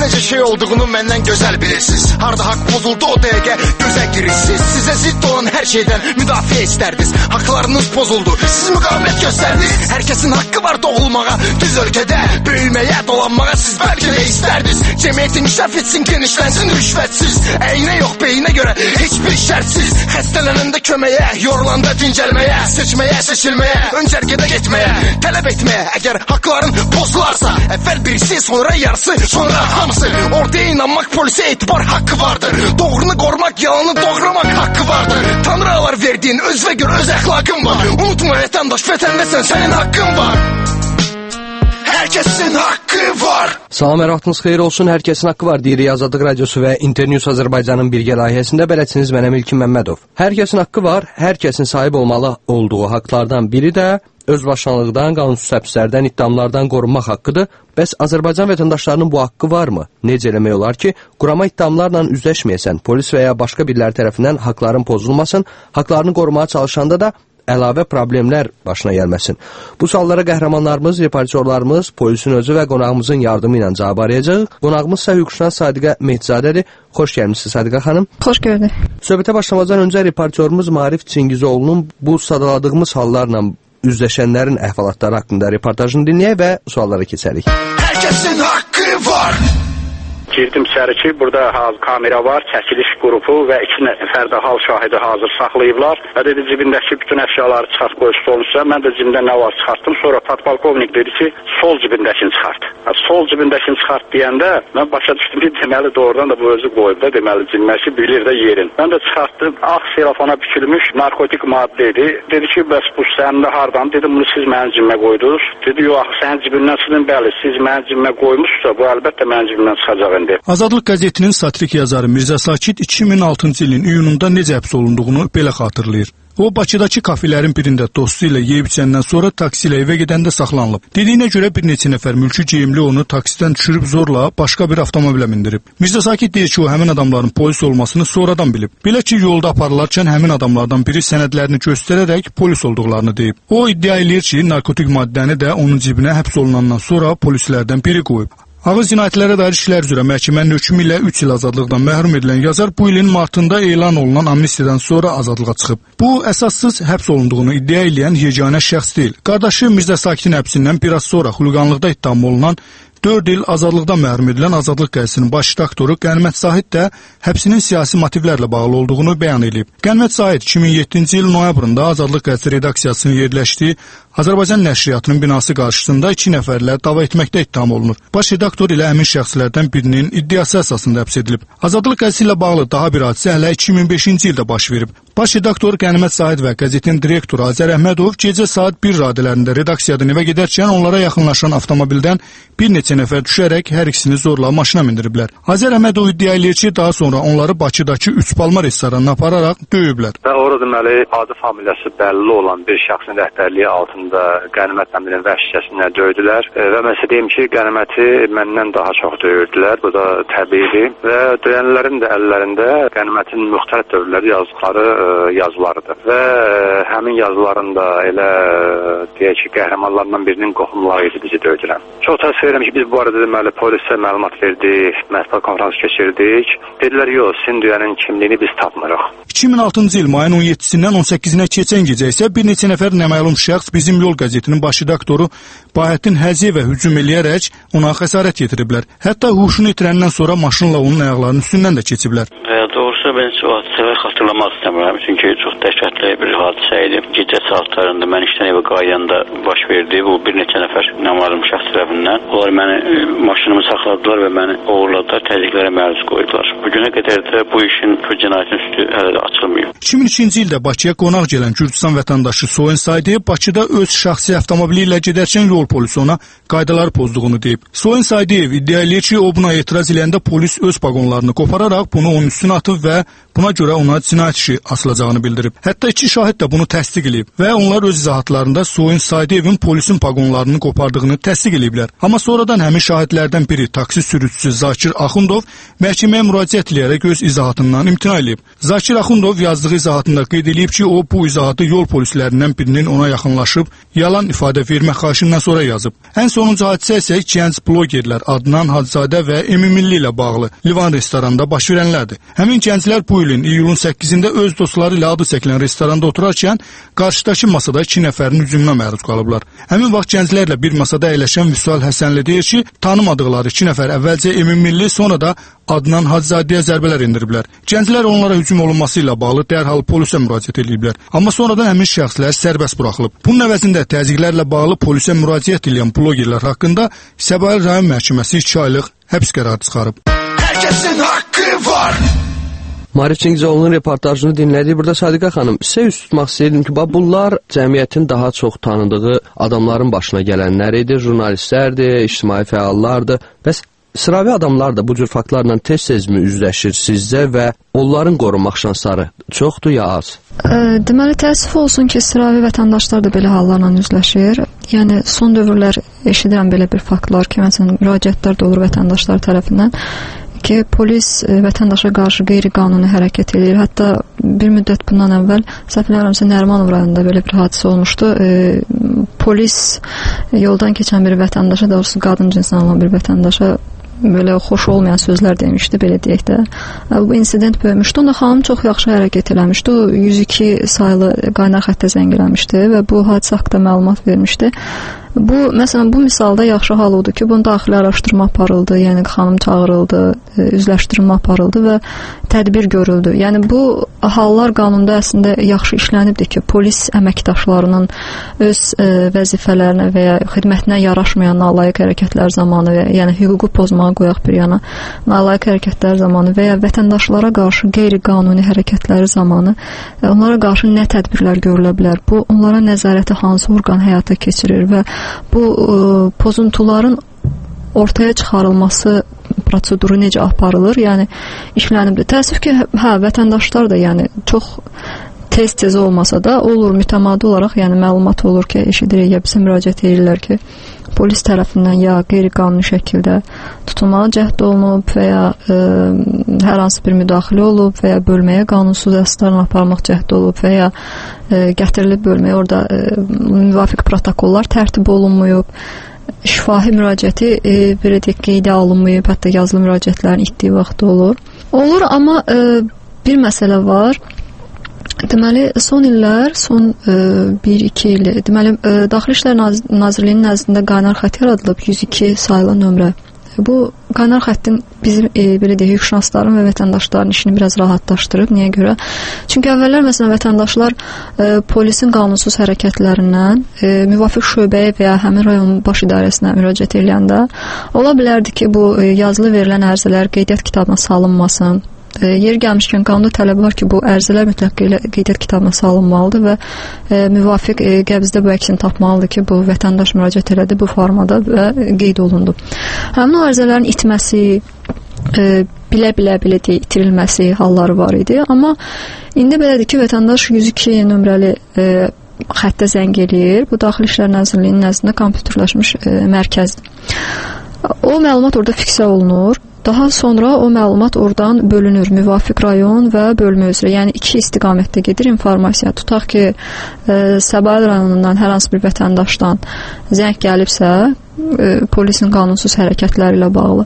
necə şey olduğunu məndən gözəl bilirsiniz. Harda haqq pozuldu o dəqiqə gözə girirsiniz. Sizə zidd olan hər şeydən müdafiə istərdiniz. Haqlarınız pozuldu, siz müqavimət göstərdiniz. Hər kəsin haqqı var doğulmağa, düz ölkədə böyüməyə, dolanmağa siz bəlkə də istərdiniz. Cəmiyyət inkişaf etsin, genişlənsin rüşvətsiz. Əynə yox beyinə görə heç bir şərtsiz. Xəstələnəndə köməyə, yorulanda dincəlməyə, seçməyə, seçilməyə, öncərgədə getməyə, tələb etməyə. Əgər haqların pozularsa, əvvəl birisi, sonra yarısı, sonra hamısı. Ortaya inanmaq, polisə etibar haqqı vardır. Doğrunu qorumaq, yalanı doğramaq haqqı vardır. Tanrı alar verdiyin özünə görə öz əxlaqın var. Unutma vətəndaş, vətəndəsən, sənin haqqın var. Hər kəsin haqqı var. Salam, hər vaxtınız xeyir olsun. Hər kəsin haqqı var deyirik Azadlıq Radiosu və Internews Azərbaycanın birgə layihəsində. Bələdçiniz mənəm İlkin Məmmədov. Hər kəsin haqqı var, hər kəsin sahib olmalı olduğu haqlardan biri də özbaşınalıqdan, qanunsuz həbslərdən, ittihamlardan qorunmaq haqqıdır. Bəs Azərbaycan vətəndaşlarının bu haqqı varmı? Necə eləmək olar ki, qurama ittihamlarla üzləşməyəsən, polis və ya başqa biriləri tərəfindən haqların pozulmasın, haqlarını qorumaya çalışanda da əlavə problemlər başına gəlməsin. Bu suallara qəhrəmanlarımız, reportyorlarımız, polisin özü və qonağımızın yardımı ilə cavab arayacaq. Qonağımız isə hüquqşünas Sadiqə Mehdzadədir. Xoş gəlmişsiniz Sadiqə xanım. Xoş gördük. Söhbətə başlamazdan öncə reportyorumuz Maarif Çingizoğlu'nun bu sadaladığımız hallarla üzləşənlərin əhvalatları haqqında reportajını dinləyək və suallara keçərik. Hər kəsin haqqı var. Girdim içəri ki, burada kamera var, çəkiliş qrupu və 2 nəfər də hal şahidi hazır saxlayıblar. Və dedi, cibindəki bütün əşyaları çıxart, qoy stolun üstə. Mən də cibimdə nə var çıxartdım. Sonra podpolkovnik dedi ki, sol cibindəkini çıxart. Sol cibindəkini çıxart deyəndə mən başa düşdüm ki, deməli doğrudan da bu özü qoyub da, deməli cibindəki bilir də yerin. Mən də çıxartdım, ağ selofona bükülmüş narkotik maddə idi. Dedi ki, bəs bu sənin də hardan? Dedim, bunu siz mənim cibimə qoydunuz. Dedi, yox, sənin cibindən çıxdın, bəli, siz mənim cibimə qoymuşsa, bu əlbəttə mənim cibimdən çıxacaq. Azadlıq qəzetinin satirik yazarı Mirzə Sakit 2006-cı ilin iyununda necə həbs olunduğunu belə xatırlayır. O, Bakıdakı kafelərin birində dostu ilə yeyib içəndən sonra taksi ilə evə gedəndə saxlanılıb. Dediyinə görə bir neçə nəfər mülki geyimli onu taksidən düşürüb zorla başqa bir avtomobilə mindirib. Mirzə Sakit deyir ki, o həmin adamların polis olmasını sonradan bilib. Belə ki, yolda aparılarkən həmin adamlardan biri sənədlərini göstərərək polis olduqlarını deyib. O, iddia edir ki, narkotik maddəni də onun cibinə həbs olunandan sonra polislərdən biri qoyub. Ağır cinayətlərə dair işlər üzrə məhkəmənin hökmü ilə 3 il azadlıqdan məhrum edilən yazar bu ilin martında elan olunan amnistiyadan sonra azadlığa çıxıb. Bu, əsassız həbs olunduğunu iddia edən yeganə şəxs deyil. Qardaşı Mirzə Sakitin həbsindən biraz sonra xuliqanlıqda ittiham olunan 4 il azadlıqdan məhrum edilən Azadlıq qəzetinin baş redaktoru Qənimət Zahid də həbsinin siyasi motivlərlə bağlı olduğunu bəyan edib. Qənimət Zahid 2007-ci il noyabrında Azadlıq qəzeti redaksiyasının yerləşdiyi Azərbaycan nəşriyyatının binası qarşısında 2 nəfərlə dava etməkdə ittiham olunur. Baş redaktor ilə həmin şəxslərdən birinin iddiası əsasında həbs edilib. Azadlıq qəzeti ilə bağlı daha bir hadisə hələ 2005-ci ildə baş verib. Baş redaktor Qənimət Zahid və qəzetin direktoru Azər Əhmədov gecə saat 1 radələrində redaksiyadan evə gedərkən onlara yaxınlaşan avtomobildən bir neçə nəfər düşərək hər ikisini zorla maşına mindiriblər. Azər Əhmədov iddia edir ki, daha sonra onları Bakıdakı 3 Palma restoranına apararaq döyüblər. Və orada deməli adı familiyası bəlli olan bir şəxsin rəhbərliyi altında Qənimət əminin vəhşicəsinə döydülər və mən sizə deyim ki, Qəniməti məndən daha çox döyürdülər. Bu da təbiidir və döyənlərin də əllərində Qənimətin müxtəlif dövrlərdə yazdıqları yazılarıdır və həmin yazıların da elə deyək ki, qəhrəmanlarından birinin qohumları idi bizi döydülər. Çox təəssüf edirəm ki, biz bu arada deməli polisə məlumat verdik, mətbuat konfransı keçirdik. Dedilər, yox, sizin döyənin kimliyini biz tapmırıq. 2006-cı il mayın 17-sindən 18-nə keçən gecə isə bir neçə nəfər naməlum şəxs Bizim Yol qəzetinin baş redaktoru Bahəttin Həziyevə hücum eləyərək ona xəsarət yetiriblər. Hətta huşunu itirəndən sonra maşınla onun ayaqlarının üstündən də keçiblər. Doğrusu ben o hadisələri xatırlamaq istəmirəm. Çünki çox dəhşətli bir hadisə idi. Gecə saatlarında mən işdən evə qayıdanda baş verdi. Bu bir neçə nəfər naməlum şəxs tərəfindən. Onlar məni maşınımı saxladılar və məni oğurladılar, təzyiqlərə məruz qoydular. Bugünə qədər də bu işin cinayetin üstü hələ də açılmıyor. 2003-cü ildə Bakıya qonaq gələn Gürcüstan vətəndaşı Soyun Saydiyev Bakıda öz şəxsi avtomobili ilə gedərkən yol polisi ona qaydaları pozduğunu deyib. Soyun Saydiyev iddia edir ki, o buna etiraz edəndə polis öz paqonlarını qopararaq bunu onun üstünə atıb və buna görə ona cinayət işi asılacaq. olmayacağını bildirib. Hətta 2 şahid də bunu təsdiq edib və onlar öz izahatlarında Soyun Saydıyevin polisin paqonlarını qopardığını təsdiq ediblər. Amma sonradan həmin şahidlərdən biri taksi sürücüsü Zakir Axundov məhkəməyə müraciət edərək öz izahatından imtina edib. Zakir Axundov yazdığı izahatında qeyd edib ki, o bu izahatı yol polislərindən birinin ona yaxınlaşıb yalan ifadə vermək xahişindən sonra yazıb. Ən sonuncu hadisə isə gənc blogerlər Adnan Hacızadə və Emin Milli ilə bağlı Livan restoranında baş verənlərdir. Həmin gənclər bu ilin iyulun 8-də öz dostları ilə adı çəkilən restoranda oturarkən qarşıdakı masada 2 nəfərin hücumuna məruz qalıblar. Həmin vaxt gənclərlə bir masada əyləşən Vüsal Həsənli deyir ki, tanımadıqları 2 nəfər əvvəlcə Emin Milli, sonra da Adnan Hacızadəyə zərbələr endiriblər. Gənclər onlara hücum olunması ilə bağlı dərhal polisə müraciət ediblər. Amma sonradan həmin şəxslər sərbəst buraxılıb. Bunun əvəzində təzyiqlərlə bağlı polisə müraciət edən blogerlər haqqında Səbail rayon məhkəməsi 2 aylıq həbs qərarı çıxarıb. Hər kəsin haqqı var. Mari Çingizoğlu'nun reportajını dinlədik. Burada Sadiqa xanım, sizə üst tutmaq istəyirdim ki, bunlar cəmiyyətin daha çox tanıdığı adamların başına gələnlər idi, jurnalistlərdir, ictimai fəallardır. Bəs sıravi adamlar da bu cür faktlarla tez-tezmi üzləşir sizcə və onların qorunmaq şansları çoxdur ya az? Deməli, təəssüf olsun ki, sıravi vətəndaşlar da belə hallarla üzləşir. Yəni, son dövrlər eşidirəm belə bir faktlar ki, məsələn, müraciətlər də olur vətəndaşlar tərəfindən ki, polis vətəndaşa qarşı qeyri-qanuni hərəkət edir. Hətta bir müddət bundan əvvəl, səhv eləmirəmsə, Nərimanov rayonunda belə bir hadisə olmuşdu. Polis yoldan keçən bir vətəndaşa, doğrusu qadın cinsindən olan bir vətəndaşa belə xoş olmayan sözlər demişdi, belə deyək də. Bu insident böyümüşdü. Onda xanım çox yaxşı hərəkət eləmişdi. O 102 saylı qaynar xəttə zəng eləmişdi və bu hadisə haqqında məlumat vermişdi. Məsələn, bu misalda yaxşı hal odur ki, bunun daxili araşdırma aparıldı, yəni xanım çağırıldı, üzləşdirmə aparıldı və tədbir görüldü. Yəni, bu hallar qanunda əslində yaxşı işlənibdir ki, polis əməkdaşlarının öz vəzifələrinə və ya xidmətinə yaraşmayan nalayiq hərəkətlər zamanı və yəni hüququ pozmağa qoyaq bir yana, nalayiq hərəkətlər zamanı və ya vətəndaşlara qarşı qeyri-qanuni hərəkətləri zamanı onlara qarşı nə tədbirlər görülə bilər? Bu, onlara nəzarəti hansı orqan həyata keçirir və bu pozuntuların ortaya çıxarılması proseduru necə aparılır? Yəni işlənibdir. Təəssüf ki, vətəndaşlar da yəni çox tez-tez olmasa da olur, mütəmadi olaraq yəni məlumat olur ki, eşidirik ya bizə müraciət edirlər ki, polis tərəfindən ya qeyri-qanuni şəkildə tutulmağa cəhd olunub və ya hər hansı bir müdaxilə olub və ya bölməyə qanunsuz əsaslarla aparmaq cəhd olub və ya gətirilib bölməyə orada müvafiq protokollar tərtib olunmayıb, şifahi müraciəti belə deyək qeydə alınmayıb, hətta yazılı müraciətlərin itdiyi vaxt olur. Olur, amma bir məsələ var. Deməli, son illər, son 1-2 il, deməli, Daxili İşlər Nazirliyinin nəzdində qaynar xətt yaradılıb 102 sayılı nömrə. Bu qaynar xəttin bizim belə deyək, hüquqşünasların və vətəndaşların işini biraz rahatlaşdırıb. Niyə görə? Çünki əvvəllər məsələn vətəndaşlar polisin qanunsuz hərəkətlərindən müvafiq şöbəyə və ya həmin rayonun baş idarəsinə müraciət edəndə ola bilərdi ki, bu yazılı verilən ərizələr qeydiyyat kitabına salınmasın. Yeri gəlmişkən qanunda tələb var ki, bu ərizələr mütləq qeydiyyat kitabına salınmalıdır və müvafiq qəbzdə bu əksini tapmalıdır ki, bu vətəndaş müraciət elədi bu formada və qeyd olundu. Həmin o ərizələrin itməsi, bilə-bilə itirilməsi halları var idi. Amma indi belədir ki, vətəndaş 102 nömrəli xəttə zəng eləyir. Bu Daxili İşlər Nazirliyinin nəzdində kompüterləşmiş mərkəzdir. O məlumat orada fiksə olunur. Daha sonra o məlumat oradan bölünür müvafiq rayon və bölmə üzrə. Yəni 2 istiqamətdə gedir informasiya. Tutaq ki, Səbail rayonundan hər hansı bir vətəndaşdan zəng gəlibsə, polisin qanunsuz hərəkətləri ilə bağlı.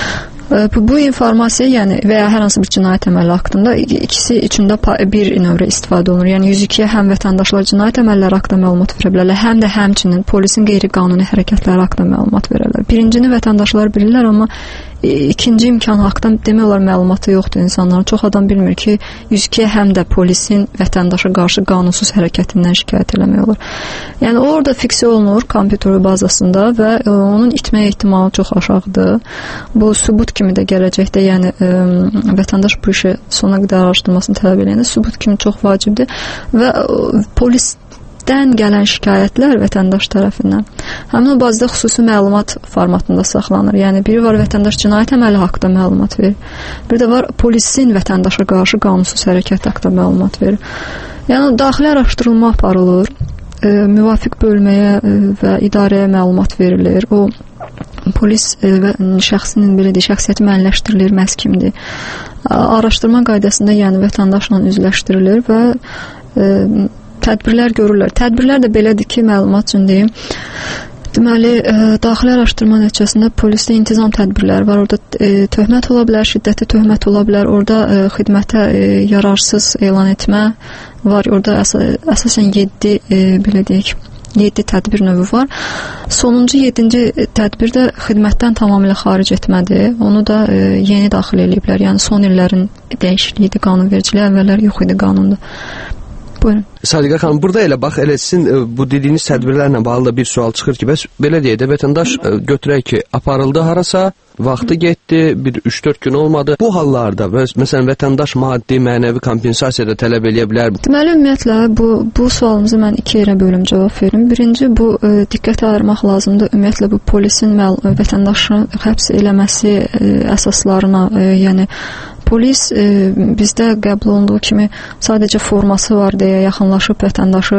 Bu informasiya, yəni və ya hər hansı bir cinayət əməli haqqında ikisi içində bir növrə istifadə olunur. Yəni 102-yə həm vətəndaşlar cinayət əməlləri haqqında məlumat verə bilərlər, həm də həmçinin polisin qeyri-qanuni hərəkətləri haqqında məlumat verərlər. Birincini vətəndaşlar bilirlər, amma ikinci imkan haqqında demək olar məlumatı yoxdur insanların. Çox adam bilmir ki, 102-yə həm də polisin vətəndaşa qarşı qanunsuz hərəkətindən şikayət eləmək olur. Yəni orada fiksə olunur kompüter bazasında və onun itmə ehtimalı çox aşağıdır. Bu sübut kimi də gələcəkdə, yəni vətəndaş bu işi sona qədər araşdırmasını tələb edəndə sübut kimi çox vacibdir və polis polisdən gələn şikayətlər vətəndaş tərəfindən həmin o bazda xüsusi məlumat formatında saxlanır. Yəni biri var vətəndaş cinayət əməli haqqında məlumat verir. Bir də var polisin vətəndaşa qarşı qanunsuz hərəkət haqqında məlumat verir. Yəni daxili araşdırma aparılır. Müvafiq bölməyə və idarəyə məlumat verilir. O polis və şəxsinin belə deyək, şəxsiyyəti müəyyənləşdirilir, məhz kimdir. Araşdırma qaydasında yəni vətəndaşla üzləşdirilir və tədbirlər görürlər. Tədbirlər də belədir ki, məlumat üçün deyim. Deməli, daxili araşdırma nəticəsində polisdə intizam tədbirləri var. Orada töhmət ola bilər, şiddətli töhmət ola bilər. Orada xidmətə yararsız elan etmə var. Orada əsasən 7 belə deyək, 7 tədbir növü var. Sonuncu 7-ci tədbir də xidmətdən tamamilə xaric etmədir. Onu da yeni daxil ediblər. Yəni son illərin dəyişikliyidir qanunvericiliyi, əvvəllər yox idi qanunda. Buyurun. Sadiqa xanım, burada elə bax, elə sizin bu dediyiniz tədbirlərlə bağlı da bir sual çıxır ki, bəs belə deyək də vətəndaş götürək ki, aparıldı harasa, vaxtı getdi, bir 3-4 gün olmadı. Bu hallarda məsələn vətəndaş maddi, mənəvi kompensasiya da tələb eləyə bilər. Deməli ümumiyyətlə bu sualımızı mən 2 yerə bölüm cavab verim. Birinci, bu diqqətə ayırmaq lazımdır. Ümumiyyətlə bu polisin vətəndaşı həbs eləməsi əsaslarına, yəni polis bizdə qəbul olunduğu kimi sadəcə forması var deyə yaxınlaşıb vətəndaşı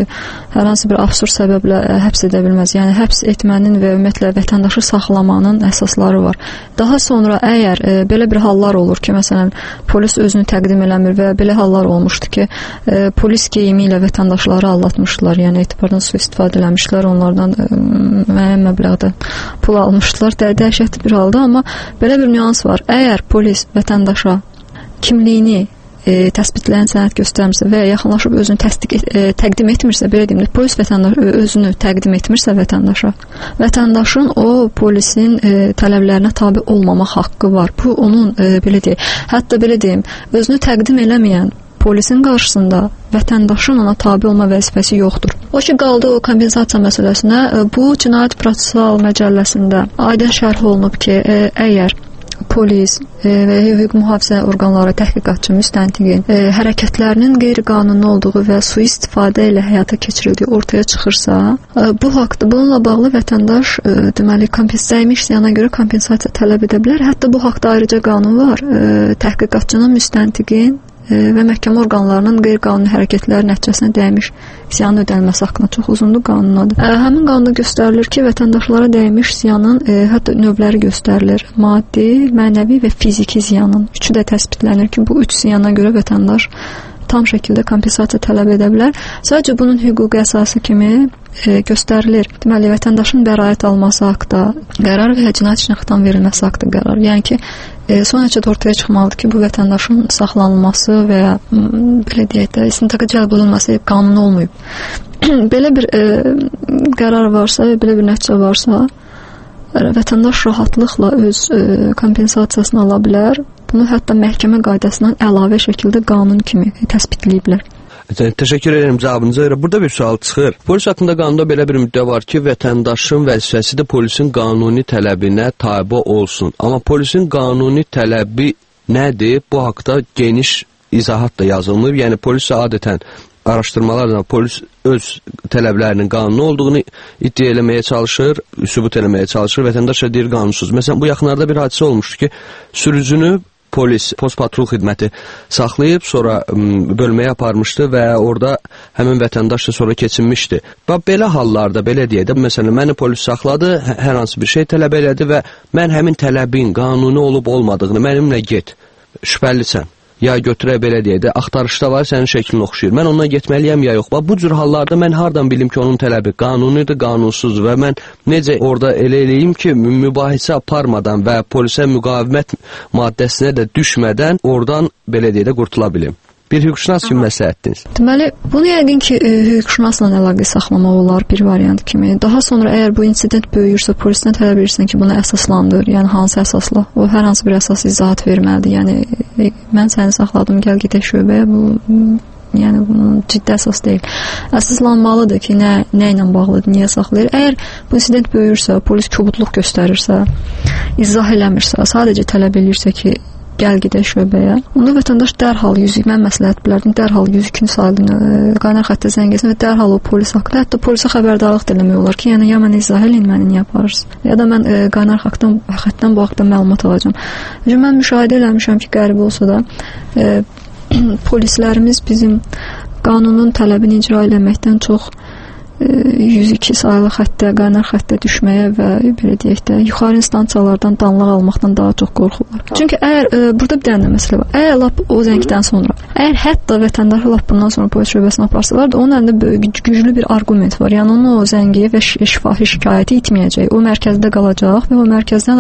hər hansı bir absurd səbəblə həbs edə bilməz. Yəni həbs etmənin və ümumiyyətlə vətəndaşı saxlamanın əsasları var. Daha sonra əgər belə bir hallar olur ki, məsələn polis özünü təqdim eləmir və belə hallar olmuşdu ki, polis geyimi ilə vətəndaşları aldatmışdılar. Yəni etibardan sui-istifadə eləmişdilər, onlardan müəyyən məbləğdə pul almışdılar. Dəhşətli bir halda, amma belə bir nüans var. Əgər polis vətəndaş kimliyini təsbitləyən sənəd göstərmirsə və yaxınlaşıb özünü təqdim etmirsə, belə deyim, polis vətəndaş özünü təqdim etmirsə vətəndaşa, vətəndaşın o polisin tələblərinə tabe olmamaq haqqı var. Bu onun belə deyim, hətta belə deyim, özünü təqdim eləməyən polisin qarşısında vətəndaşın ona tabe olma vəzifəsi yoxdur. O ki, qaldı o kompensasiya məsələsinə, bu Cinayət Prosessual Məcəlləsində aydın şərh olunub ki, əgər polis və hüquq mühafizə orqanları, təhqiqatçı, müstəntiqin hərəkətlərinin qeyri-qanuni olduğu və sui-istifadə ilə həyata keçirildiyi ortaya çıxırsa, bu haqda bununla bağlı vətəndaş deməli dəymiş ziyana görə kompensasiya tələb edə bilər. Hətta bu haqda ayrıca qanun var. Təhqiqatçının, müstəntiqin və məhkəmə orqanlarının qeyri-qanuni hərəkətləri nəticəsində dəymiş ziyanın ödənilməsi haqqında çox uzundur qanundadır. Həmin qanunda göstərilir ki, vətəndaşlara dəymiş ziyanın hətta növləri göstərilir. Maddi, mənəvi və fiziki ziyanın. Üçü də təsbitlənir ki, bu 3 ziyana görə vətəndaş tam şəkildə kompensasiya tələb edə bilər. Sadəcə bunun hüquqi əsası kimi göstərilir. Deməli, vətəndaşın bəraət alması haqqında qərar və ya cinayət işinə xitam verilməsi haqqında qərar. Yəni ki, son nəticədə ortaya çıxmalıdır ki, bu vətəndaşın saxlanılması və ya belə deyək də, istintaqa cəlb olunması qanuni olmayıb. Belə bir qərar varsa, belə bir nəticə varsa, vətəndaş rahatlıqla öz kompensasiyasını ala bilər. Bunu hətta məhkəmə qaydasından əlavə şəkildə qanun kimi təsbitləyiblər. Təşəkkür edirəm cavabınıza görə. Burada bir sual çıxır. Polis haqqında qanunda belə bir müddət var ki, vətəndaşın vəzifəsidir polisin qanuni tələbinə tabe olsun. Amma polisin qanuni tələbi nədir? Bu haqda geniş izahat da yazılmır. Yəni polis adətən araşdırmalarla polis öz tələblərinin qanuni olduğunu iddia eləməyə çalışır, sübut eləməyə çalışır. Vətəndaş da deyir qanunsuz. Məsələn, bu yaxınlarda bir hadisə olmuşdu ki, sürücünü polis, post-patrul xidməti saxlayıb, sonra bölməyə aparmışdı və orada həmin vətəndaş da sonra keçinmişdi. Və belə hallarda, belə deyək də, məsələn, məni polis saxladı, hər hansı bir şey tələb elədi və mən həmin tələbin qanuni olub olmadığını, mənimlə get, şübhəlisən. Ya götürə belə deyək də, axtarışda var, sənin şəklin oxşayır. Mən ondan getməliyəm ya yox. Bu cür hallarda mən hardan bilim ki, onun tələbi qanunidir, qanunsuz və mən necə orada elə eləyim ki, mübahisə aparmadan və polisə müqavimət maddəsinə də düşmədən oradan belə deyək də qurtula bilim. Bir hüquqşünas kimi məsləhətdiniz. Deməli, bunu yəqin ki, hüquqşünasla əlaqə saxlamaq olar bir variant kimi. Daha sonra əgər bu insident böyüyürsə, polisdən tələb edirsən ki, buna əsaslandır. Yəni hansı əsasla? O hər hansı bir əsas izahat verməlidir. Yəni mən səni saxladım, gəl gedək şöbəyə. Yəni bunun ciddi əsas deyil. Əsaslanmalıdır ki, nə ilə bağlıdır, niyə saxlayır. Əgər bu insident böyüyürsə, polis kobudluq göstərirsə, izah eləmirsə, sadəcə tələb edirsə ki, gəl gedək şöbəyə. Onda vətəndaş dərhal 100, mən məsləhət bilərdim, dərhal 102-ni sayıldı, qaynar xəttə zəng etsin və dərhal o polis haqqında, hətta polisə xəbərdarlıq da eləmək olar ki, yəni ya mən izah eləyin, məni niyə aparırsınız, ya da mən qaynar xəttdən bu haqda məlumat alacağam. Mən müşahidə eləmişəm ki, qəribə olsa da polislərimiz bizim qanunun tələbini icra eləməkdən çox 102 sayılı xəttə, qaynar xəttə düşməyə və belə deyək də, yuxarı instansiyalardan danlıq almaqdan daha çox qorxurlar. Çünki əgər burada bir dənə məsələ var. Əgər lap o zəngdən sonra, əgər hətta vətəndaşı lap bundan sonra polis şöbəsinə aparsalar da, onun əlində güclü bir arqument var. Yəni onun o zəngi və şifahi şikayəti itməyəcək. O mərkəzdə qalacaq və o mərkəzdən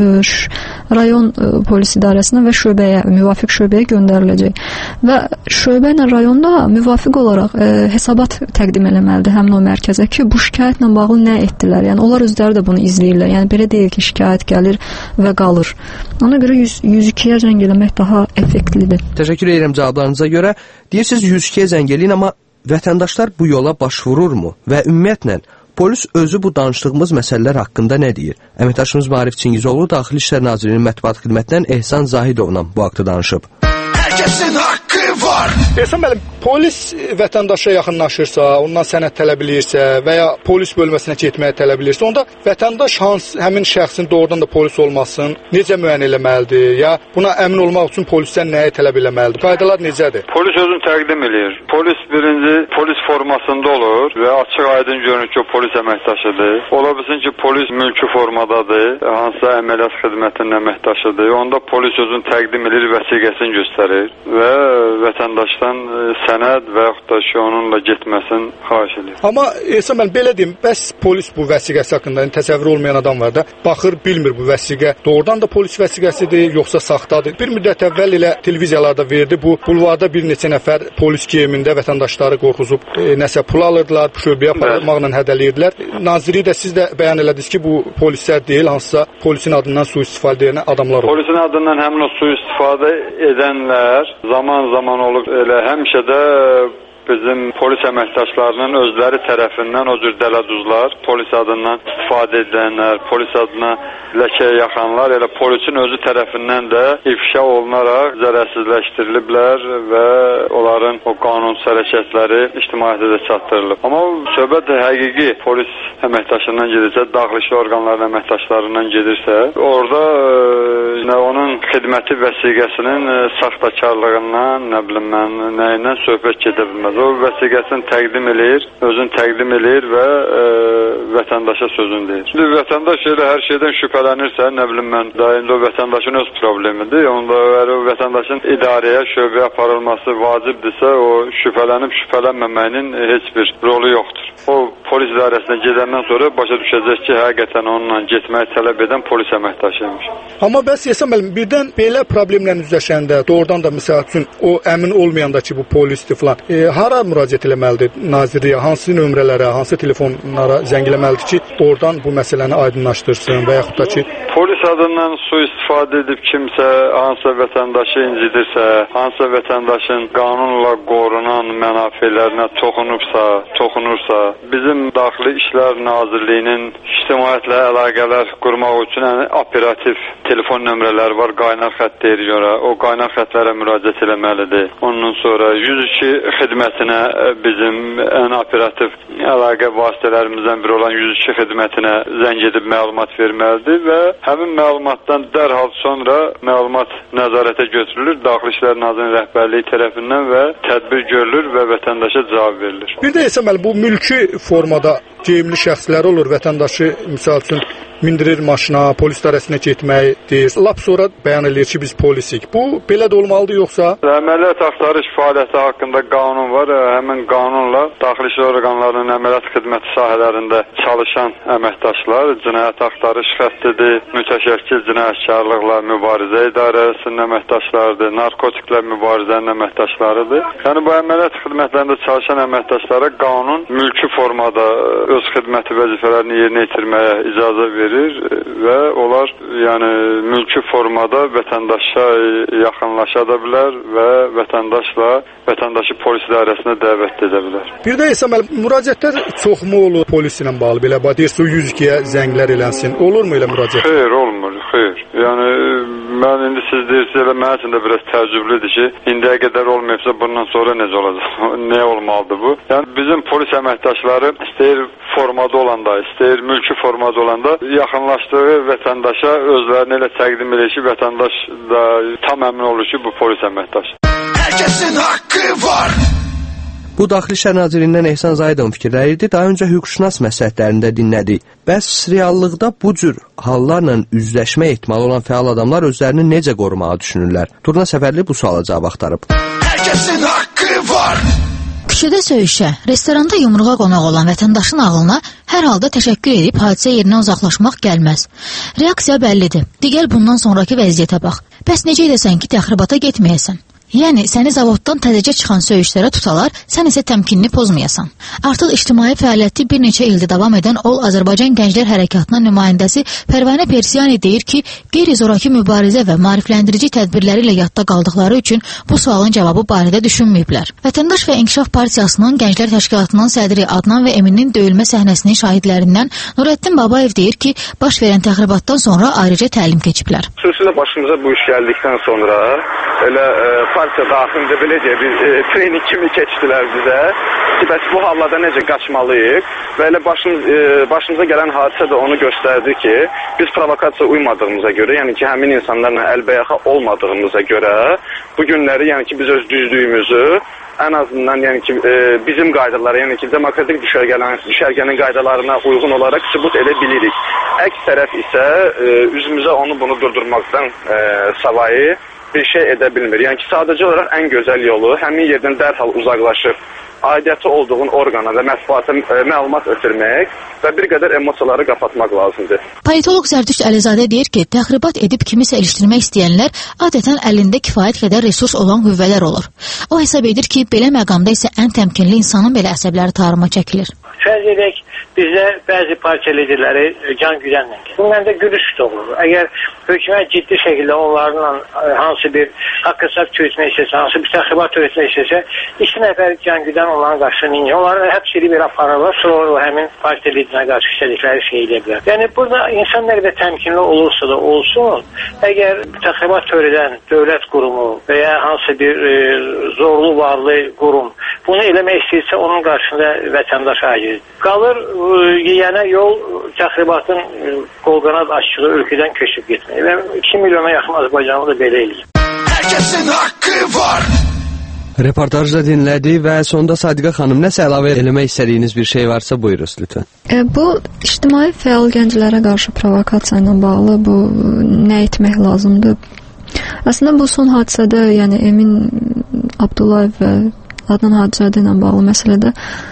rayon polis idarəsinə və şöbəyə, müvafiq şöbəyə göndəriləcək. Və şöbə ilə rayonda müvafiq olaraq hesabat təqdim eləməlidir həmin o mərkəzə ki, bu şikayətlə bağlı nə etdilər? Yəni onlar özləri də bunu izləyirlər. Yəni belə deyil ki, şikayət gəlir və qalır. Ona görə 102-yə zəng eləmək daha effektlidir. Təşəkkür edirəm cavablarınıza görə. Deyirsiniz 102-yə zəng eləyin, amma vətəndaşlar bu yola başvururmu? Və ümumiyyətlə polis özü bu danışdığımız məsələlər haqqında nə deyir? Əməkdaşımız Maarif Çingizoğlu Daxili İşlər Nazirliyinin mətbuat xidmətindən Ehsan Zahidovla bu haqda danışıb. Hər kəsin haqqı var. Ehsan müəllim, polis vətəndaşa yaxınlaşırsa, ondan sənəd tələb eləyirsə və ya polis bölməsinə getməyə tələb eləyirsə, onda vətəndaş həmin şəxsin doğrudan da polis olmasın, necə müəyyən eləməlidir? Ya buna əmin olmaq üçün polisdən nəyi tələb eləməlidir? Qaydalar necədir? Polis özünü təqdim eləyir. Polis birinci polis formasında olur və açıq aydın görünür ki, o polis əməkdaşıdır. Ola bilsin ki, polis mülki formadadır, hansısa əməliyyat xidmətinin əməkdaşıdır. Onda polis özünü təqdim edir, vəsiqəsini göstərir və vətəndaşdan sənəd və yaxud da ki, onunla getməsini xahiş edir. Amma Ehsan müəllim, belə deyim, bəs polis bu vəsiqəsi haqqında təsəvvür olmayan adam var da, baxır, bilmir bu vəsiqə doğrudan da polis vəsiqəsidir, yoxsa saxtadır. Bir müddət əvvəl elə televiziyalarda verdi, bu bulvarda bir neçə nəfər polis geyimində vətəndaşları qorxuzub, nəsə pul alırdılar, şöbəyə aparmaqla hədələyirdilər. Nazirlik də siz də bəyan elədiniz ki, bu polislər deyil, hansısa polisin adından sui-istifadə edən adamlar olur. Polisin adından həmin o sui-istifadə edənlər zaman olub elə həmişə də bizim polis əməkdaşlarının özləri tərəfindən o cür dələduzlar, polis adından istifadə edənlər, polis adına ləkə yaxanlar elə polisin özü tərəfindən də ifşa olunaraq zərərsizləşdiriliblər və onların o qanunsuz hərəkətləri ictimaiyyətə də çatdırılıb. Amma söhbət həqiqi polis əməkdaşından gedirsə, daxili işlər orqanlarının əməkdaşlarından gedirsə, orada onun xidməti vəsiqəsinin saxtakarlığından, nə bilim mən, nəyindən söhbət gedə bilməz. O vəsiqəsini təqdim eləyir, özünü təqdim eləyir və vətəndaşa sözünü deyir. Şimdi vətəndaş elə hər şeydən şübhələnirsə, nə bilim mən, indi o vətəndaşın öz problemidir. Onda o vətəndaşın idarəyə, şöbəyə aparılması vacibdirsə, o şübhələnməməyinin heç bir rolu yoxdur. O polis idarəsinə gedəndən sonra başa düşəcək ki, həqiqətən onunla getməyi tələb edən polis əməkdaşıymış. Amma bəs Ehsan müəllim, birdən belə problemlə üzləşəndə, doğrudan da misal üçün o əmin olmayanda ki, bu polisdir filan, hara müraciət eləməlidir nazirliyə, hansı nömrələrə, hansı telefonlara zəng eləməlidir ki, oradan bu məsələni aydınlaşdırsın və yaxud da ki, polis adından sui-istifadə edib kimsə hansısa vətəndaşı incidirsə, hansısa vətəndaşın qanunla qorunan mənafelərinə toxunursa, bizim Daxili İşlər Nazirliyinin ictimaiyyətlə əlaqələr qurmaq üçün operativ telefon nömrələri var, qaynar xətt deyirik ora. O qaynar xəttlərə müraciət eləməlidir. Ondan sonra 102 xidmətinə bizim ən operativ əlaqə vasitələrimizdən biri olan 102 xidmətinə zəng edib məlumat verməlidir və həmin məlumatdan dərhal sonra məlumat nəzarətə götürülür, Daxili İşlər Nazirliyinin rəhbərliyi tərəfindən və tədbir görülür və vətəndaşa cavab verilir. Bir də Ehsan müəllim, bu mülki formada geyimli şəxslər olur, vətəndaşı misal üçün mindirir maşına, polis idarəsinə getmək deyir. Lap sonra bəyan edir ki, biz polisik. Bu belə də olmalıdır yoxsa? Əməliyyat axtarış fəaliyyəti haqqında qanun var. Həmin qanunla daxili işlər orqanlarının əməliyyat xidməti sahələrində çalışan əməkdaşlar cinayət axtarış xəttidir, mütəşəkkil cinayətkarlıqla mübarizə idarəsinin əməkdaşlarıdır, narkotiklə mübarizənin əməkdaşlarıdır. Yəni bu əməliyyat xidmətlərində çalışan əməkdaşlara qanun mülki formada öz xidməti vəzifələrini yerinə yetirməyə icazə verir və onlar yəni mülki formada vətəndaşa yaxınlaşa da bilər və vətəndaşı polis idarəsinə dəvət edə bilər. Bir də Ehsan müəllim, müraciətlər çoxmu olur polis ilə bağlı belə deyirsə 102-yə zənglər elənsin. Olurmu elə müraciət? Xeyr, olmur, xeyr. Yəni Mən indi siz deyirsiniz, elə mənim üçün də biraz təəccüblüdür ki, indiyə qədər olmayıbsa bundan sonra necə olacaq? Nə olmalıdır bu? Yəni bizim polis əməkdaşları istəyir formada olanda, istəyir mülki formada olanda yaxınlaşdığı vətəndaşa özlərini elə təqdim edir ki, vətəndaş da tam əmin olur ki, bu polis əməkdaşı. Hər kəsin haqqı var. Bu Daxili İşlər Nazirindən Ehsan Zahidovun fikirləri idi. Daha öncə hüquqşünas məsləhətlərində dinlədik. Bəs reallıqda bu cür hallarla üzləşmə ehtimalı olan fəal adamlar özlərini necə qorumağı düşünürlər? Turna Səfərli bu suala cavab axtarıb. Hər kəsin haqqı var. Küçədə söyüşə, restoranda yumruğa qonaq olan vətəndaşın ağlına hər halda təşəkkür edib hadisə yerinə uzaqlaşmaq gəlməz. Reaksiya bəllidir. Digər bundan sonraki vəziyyətə bax. Bəs necə edəsən ki, təxribata getməyəsən? Yəni, səni zavoddan təzəcə çıxan söyüşlərə tutalar, sən isə təmkinini pozmayasan. Artıq ictimai fəaliyyəti bir neçə ildə davam edən Ol Azərbaycan Gənclər Hərəkatının nümayəndəsi Pərvanə Persiyani deyir ki, qeyri-zoraki mübarizə və maarifləndirici tədbirləri ilə yadda qaldıqları üçün bu sualın cavabı barədə düşünməyiblər. Vətəndaş və İnkişaf Partiyasının Gənclər Təşkilatının sədri Adnan və Eminin döyülmə səhnəsinin şahidlərindən Nurəddin Babayev deyir ki, baş verən təxribatdan sonra ayrıca təlim keçiblər. Xüsusilə başımıza bu iş gəldikdən sonra elə partiya daxilində belə deyək, bir trening kimi keçdilər bizə ki, bəs bu hallarda necə qaçmalıyıq və elə başımıza gələn hadisə də onu göstərdi ki, biz provokasiya uymadığımıza görə, yəni ki, həmin insanlarla əlbəyaxa olmadığımıza görə bu günləri, yəni ki, biz öz düzlüyümüzü ən azından, yəni ki, bizim qaydalara, yəni ki, demokratik düşərgənin qaydalarına uyğun olaraq sübut edə bilirik. Əks tərəf isə üzümüzə onu bunu durdurmaqdan savayı bir şey edə bilmir. Yəni ki, sadəcə olaraq ən gözəl yolu həmin yerdən dərhal uzaqlaşıb aidiyyəti olduğun orqana və mətbuata məlumat ötürmək və bir qədər emosiyaları qapatmaq lazımdır. Politolog Zərdüşt Əlizadə deyir ki, təxribat edib kimisə ilişdirmək istəyənlər adətən əlində kifayət qədər resurs olan qüvvələr olur. O hesab edir ki, belə məqamda isə ən təmkinli insanın belə əsəbləri tarıma çəkilir. Fərz edək, bizdə bəzi partiya liderləri can güdənlə gəlir. Bundan da gülüş doğulur. Əgər hökumət ciddi şəkildə onlarla hansı bir haqq hesab çözmək istəsə, hansı bir təxribat törətmək istəsə, 2 nəfər can güdən onların qarşısını inir. Onları həbs edib belə aparırlar, sonra o həmin partiya liderinə qarşı istədikləri şey edə bilər. Yəni burada insan nə qədər təmkinli olursa da olsun, əgər təxribat törədən dövlət qurumu və ya hansı bir zorlu varlı qurum bunu eləmək istəyirsə, onun qarşısında vətəndaş acizdir. Qalır yiyənə yol təxribatın qolqanad açığı ölkədən köçüb getmək. Və 2 milyona yaxın Azərbaycanlı da belə eləyir. Hər kəsin haqqı var. Reportajda dinlədik və sonunda Sadiqa xanım nəsə əlavə eləmək istədiyiniz bir şey varsa buyurunuz lütfən. Bu ictimai fəal gənclərə qarşı provokasiya ilə bağlı bu nə etmək lazımdır? Əslində bu son hadisədə, yəni Emin Abdullayev və Adnan Hacızadə ilə bağlı məsələdə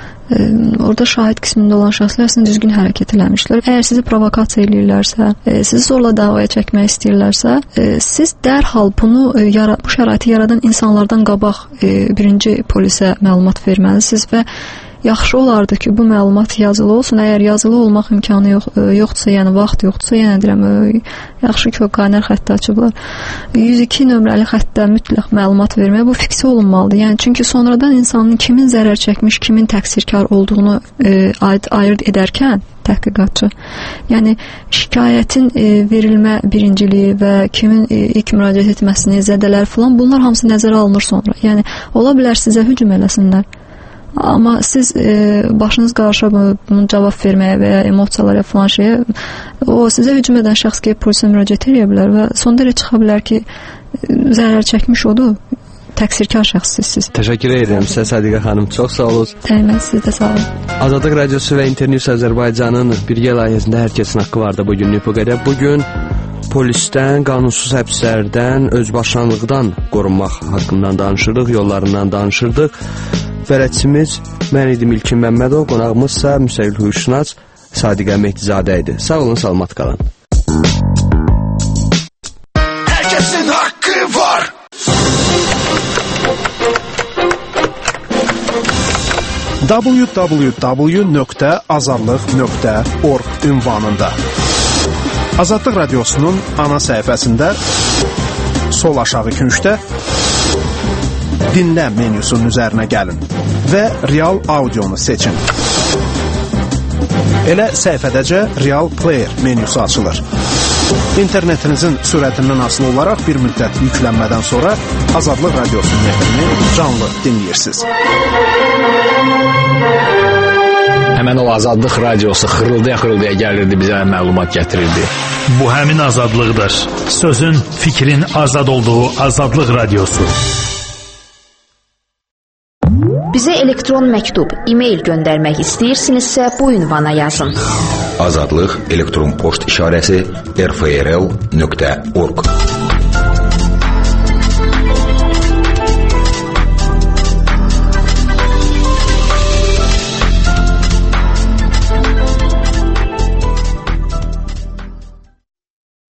orada şahid qismində olan şəxslər əslində düzgün hərəkət eləmişlər. Əgər sizi provokasiya edirlərsə, sizi zorla davaya çəkmək istəyirlərsə, siz dərhal bunu bu şəraiti yaradan insanlardan qabaq birinci polisə məlumat verməlisiniz və yaxşı olardı ki, bu məlumat yazılı olsun. Əgər yazılı olmaq imkanı yoxdursa, yəni vaxt yoxdursa, yenə deyirəm, yaxşı ki, o qaynar xətti açıblar. 102 nömrəli xəttə mütləq məlumat vermək, bu fiksə olunmalıdır. Yəni, çünki sonradan insanın kimin zərər çəkmiş, kimin təqsirkar olduğunu ayırt edərkən təhqiqatçı, yəni şikayətin verilmə birinciliyi və kimin ilk müraciət etməsini, zədələr falan, bunlar hamısı nəzərə alınır sonra. Yəni, ola bilər sizə hücum eləsinlər. Amma siz başınız qarışa bunu cavab verməyə və ya emosiyalara falan şeyə, o sizə hücum edən şəxs ki, polisə müraciət edə bilər və sonda elə çıxa bilər ki, zərər çəkmiş odur, təqsirkar şəxssizsiz. Təşəkkür edirəm sizə Sadiqa xanım, çox sağ olun. Siz də sağ olun. Azadlıq Radiosu və İnternews Azərbaycanın birgə layihəsində hər kəsin haqqı vardı bugünlük bu qədər. Bugün polisdən, qanunsuz həbslərdən, özbaşınalıqdan qorunmaq haqqından danışırdıq, yollarından danışırdıq. Bələdçimiz mən idim İlkin Məmmədov, qonağımızsa müstəqil hüquqşünas Sadiqə Mehdizadə idi. Sağ olun, salamat qalın. Hər kəsin haqqı var. www.azadlıq.org ünvanında Azadlıq Radiosunun ana səhifəsində sol aşağı küncdə dinlə menyusunun üzərinə gəlin və real audionu seçin. Elə səhifədəcə Real Player menyusu açılır. İnternetinizin sürətindən asılı olaraq bir müddət yüklənmədən sonra Azadlıq Radiosunun nefrini canlı dinləyirsiniz. Həmən o Azadlıq Radiosu xırıldaya gəlirdi, bizə məlumat gətirirdi. Bu həmin azadlıqdır. Sözün, fikrin azad olduğu Azadlıq Radiosu. Bizə elektron məktub, e-mail göndərmək istəyirsinizsə bu ünvana yazın. Azadlıq elektron poçt işarəsi rfrl.org